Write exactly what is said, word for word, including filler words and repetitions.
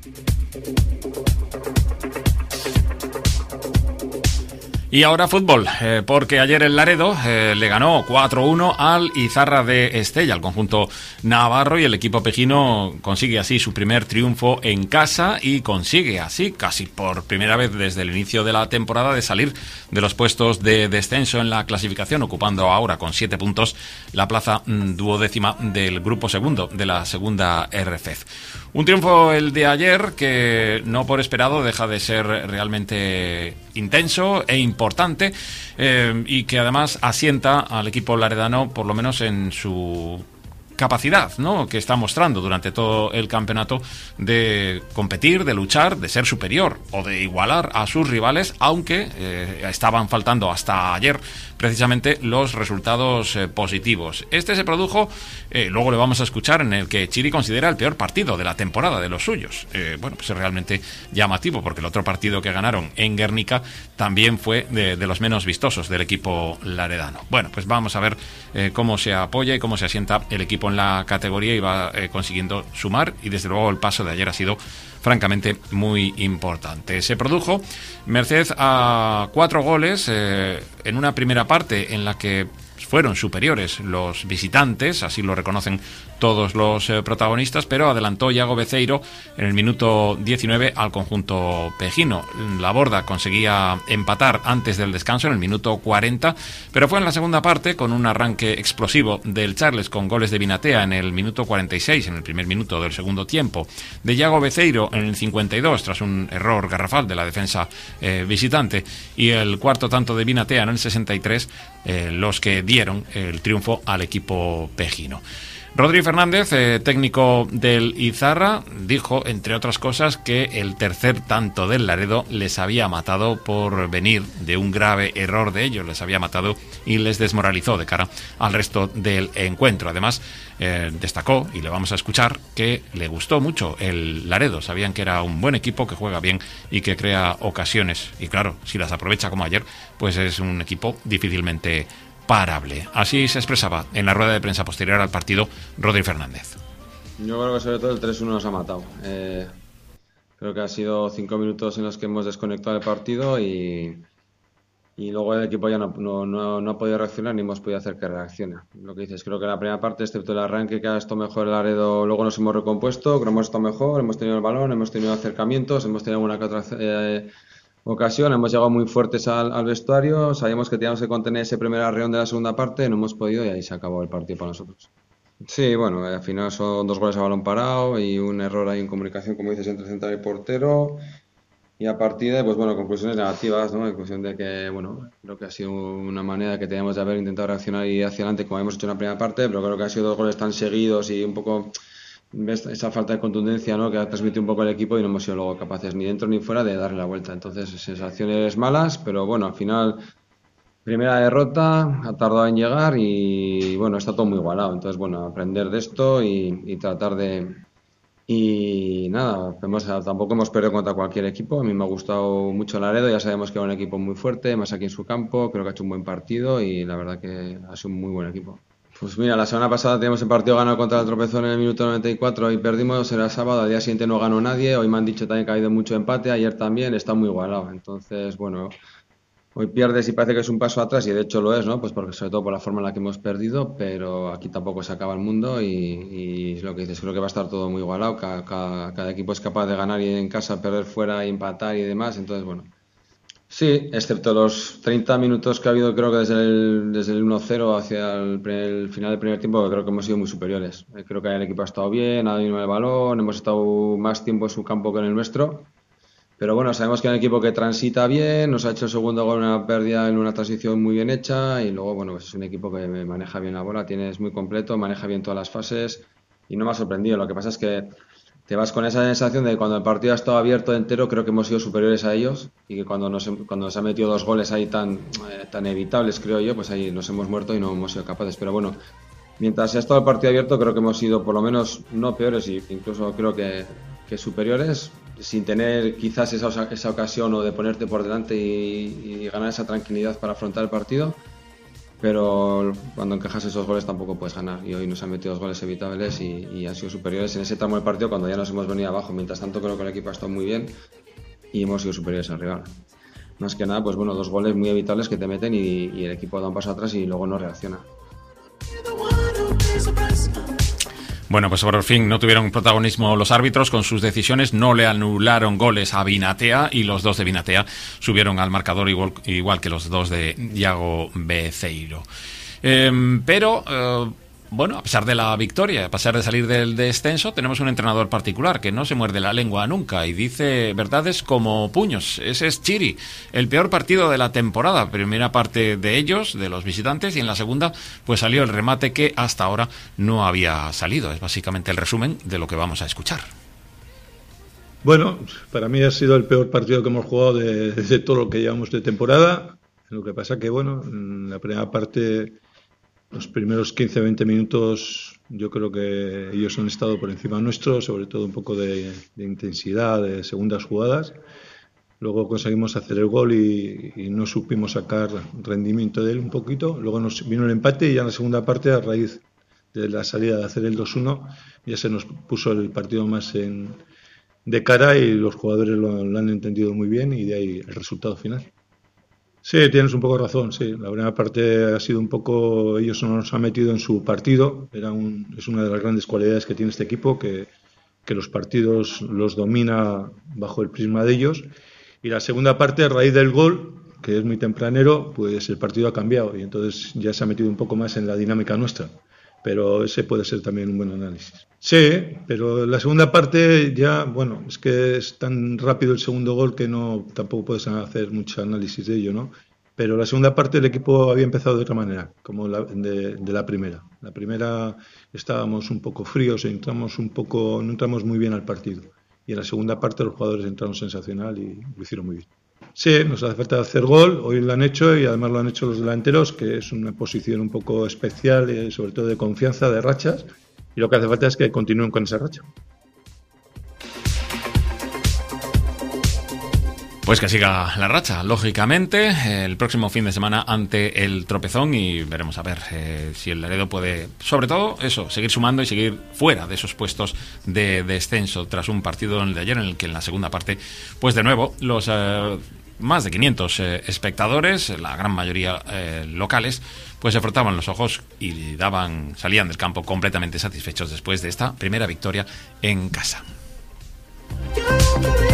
Y ahora fútbol, eh, porque ayer el Laredo eh, le ganó cuatro uno al Izarra de Estella, al conjunto navarro, y el equipo pejino consigue así su primer triunfo en casa y consigue así, casi por primera vez desde el inicio de la temporada, de salir de los puestos de descenso en la clasificación, ocupando ahora con siete puntos la plaza mm, duodécima del grupo segundo de la segunda R F E F. Un triunfo el de ayer que, no por esperado, deja de ser realmente intenso e importante, eh, y que además asienta al equipo laredano, por lo menos en su capacidad, ¿no?, que está mostrando durante todo el campeonato de competir, de luchar, de ser superior o de igualar a sus rivales, aunque eh, estaban faltando hasta ayer precisamente los resultados eh, positivos. Este se produjo, eh, luego le vamos a escuchar, en el que Chiri considera el peor partido de la temporada de los suyos. Eh, bueno, pues es realmente llamativo, porque el otro partido que ganaron en Guernica también fue de, de los menos vistosos del equipo laredano. Bueno, pues vamos a ver eh, cómo se apoya y cómo se asienta el equipo en la categoría y va eh, consiguiendo sumar, y desde luego el paso de ayer ha sido francamente muy importante. Se produjo merced a cuatro goles eh, en una primera parte en la que fueron superiores los visitantes, así lo reconocen todos los eh, protagonistas, pero adelantó Iago Beceiro en el minuto diecinueve al conjunto pejino. La Borda conseguía empatar antes del descanso en el minuto cuarenta, pero fue en la segunda parte, con un arranque explosivo del Charles con goles de Binatea en el minuto cuarenta y seis, en el primer minuto del segundo tiempo, de Iago Beceiro en el cincuenta y dos tras un error garrafal de la defensa eh, visitante, y el cuarto tanto de Binatea en el sesenta y tres, eh, los que dieron el triunfo al equipo pejino. Rodri Fernández, eh, técnico del Izarra, dijo, entre otras cosas, que el tercer tanto del Laredo les había matado por venir de un grave error de ellos, les había matado y les desmoralizó de cara al resto del encuentro. Además, eh, destacó, y le vamos a escuchar, que le gustó mucho el Laredo. Sabían que era un buen equipo, que juega bien y que crea ocasiones. Y claro, si las aprovecha como ayer, pues es un equipo difícilmente parable. Así se expresaba en la rueda de prensa posterior al partido Rodri Fernández. Yo creo que sobre todo el tres uno nos ha matado. Eh, creo que ha sido cinco minutos en los que hemos desconectado el partido y, y luego el equipo ya no, no, no, no ha podido reaccionar ni hemos podido hacer que reaccione. Lo que dices, creo que la primera parte, excepto el arranque que ha estado mejor el Laredo, luego nos hemos recompuesto, creo que hemos estado mejor, hemos tenido el balón, hemos tenido acercamientos, hemos tenido alguna que otra eh, ocasión, hemos llegado muy fuertes al, al vestuario, sabíamos que teníamos que contener ese primer arreón de la segunda parte, no hemos podido y ahí se acabó el partido para nosotros. Sí, bueno, al final son dos goles a balón parado y un error ahí en comunicación, como dices, entre central y portero, y a partir de, pues bueno, conclusiones negativas, ¿no? Conclusión de que, bueno, creo que ha sido una manera que teníamos de haber intentado reaccionar y ir hacia adelante como hemos hecho en la primera parte, pero creo que ha sido dos goles tan seguidos y un poco esa falta de contundencia, ¿no?, que ha transmitido un poco el equipo y no hemos sido luego capaces ni dentro ni fuera de darle la vuelta. Entonces, sensaciones malas, pero bueno, al final, primera derrota, ha tardado en llegar y bueno, está todo muy igualado. Entonces, bueno, aprender de esto y, y tratar de... Y nada, hemos, tampoco hemos perdido contra cualquier equipo. A mí me ha gustado mucho Laredo, ya sabemos que era un equipo muy fuerte, más aquí en su campo, creo que ha hecho un buen partido y la verdad que ha sido un muy buen equipo. Pues mira, la semana pasada teníamos el partido ganado contra el Tropezón en el minuto noventa y cuatro y perdimos, era sábado, al día siguiente no ganó nadie, hoy me han dicho también que ha habido mucho empate, ayer también, está muy igualado. Entonces, bueno, hoy pierdes y parece que es un paso atrás y de hecho lo es, ¿no? Pues porque sobre todo por la forma en la que hemos perdido, pero aquí tampoco se acaba el mundo y, y es lo que dices, creo que va a estar todo muy igualado, cada, cada, cada equipo es capaz de ganar y en casa, perder fuera y empatar y demás, entonces bueno. Sí, excepto los treinta minutos que ha habido, creo que desde el, desde el uno cero hacia el, el final del primer tiempo, creo que hemos sido muy superiores. Creo que el equipo ha estado bien, ha dominado el balón, hemos estado más tiempo en su campo que en el nuestro. Pero bueno, sabemos que es un equipo que transita bien, nos ha hecho el segundo gol en una pérdida en una transición muy bien hecha y luego, bueno, pues es un equipo que maneja bien la bola, tiene, es muy completo, maneja bien todas las fases y no me ha sorprendido. Lo que pasa es que te vas con esa sensación de que cuando el partido ha estado abierto entero creo que hemos sido superiores a ellos y que cuando nos, cuando nos han metido dos goles ahí tan, eh, tan evitables, creo yo, pues ahí nos hemos muerto y no hemos sido capaces. Pero bueno, mientras ha estado el partido abierto creo que hemos sido por lo menos no peores y incluso creo que, que superiores, sin tener quizás esa, esa ocasión o de ponerte por delante y, y ganar esa tranquilidad para afrontar el partido. pero cuando encajas esos goles tampoco puedes ganar, y hoy nos han metido dos goles evitables y, y han sido superiores en ese tramo del partido cuando ya nos hemos venido abajo. Mientras tanto creo que el equipo ha estado muy bien y hemos sido superiores al rival. Más que nada, pues bueno, dos goles muy evitables que te meten y, y el equipo da un paso atrás y luego no reacciona. Bueno, pues por fin no tuvieron protagonismo los árbitros con sus decisiones, no le anularon goles a Vinatea y los dos de Vinatea subieron al marcador igual, igual que los dos de Iago Beceiro. Eh, pero... Eh, Bueno, a pesar de la victoria, a pesar de salir del descenso, tenemos un entrenador particular que no se muerde la lengua nunca y dice verdades como puños. Ese es Chiri, el peor partido de la temporada. Primera parte de ellos, de los visitantes, y en la segunda pues salió el remate que hasta ahora no había salido. Es básicamente el resumen de lo que vamos a escuchar. Bueno, para mí ha sido el peor partido que hemos jugado de, de todo lo que llevamos de temporada. Lo que pasa que, bueno, en la primera parte... Los primeros quince a veinte minutos yo creo que ellos han estado por encima nuestro, sobre todo un poco de, de intensidad, de segundas jugadas. Luego conseguimos hacer el gol y, y no supimos sacar rendimiento de él un poquito. Luego nos vino el empate y ya en la segunda parte, a raíz de la salida de hacer el dos uno, ya se nos puso el partido más en, de cara y los jugadores lo, lo han entendido muy bien y de ahí el resultado final. Sí, tienes un poco razón, sí. La primera parte ha sido un poco... Ellos no nos han metido en su partido. Era un, es una de las grandes cualidades que tiene este equipo, que, que los partidos los domina bajo el prisma de ellos. Y la segunda parte, a raíz del gol, que es muy tempranero, pues el partido ha cambiado y entonces ya se ha metido un poco más en la dinámica nuestra. Pero ese puede ser también un buen análisis. Sí, pero la segunda parte ya, bueno, es que es tan rápido el segundo gol que no tampoco puedes hacer mucho análisis de ello, ¿no? Pero la segunda parte el equipo había empezado de otra manera, como la, de, de la primera. La primera estábamos un poco fríos, entramos un poco, no entramos muy bien al partido. Y en la segunda parte los jugadores entraron sensacional y lo hicieron muy bien. Sí, nos hace falta hacer gol, hoy lo han hecho y además lo han hecho los delanteros, que es una posición un poco especial, eh, sobre todo de confianza, de rachas, y lo que hace falta es que continúen con esa racha. Pues que siga la racha, lógicamente, el próximo fin de semana ante el Tropezón y veremos a ver eh, si el Laredo puede, sobre todo eso, seguir sumando y seguir fuera de esos puestos de descenso tras un partido en el de ayer en el que en la segunda parte, pues de nuevo, los eh, más de quinientos eh, espectadores, la gran mayoría eh, locales, pues se frotaban los ojos y daban, salían del campo completamente satisfechos después de esta primera victoria en casa.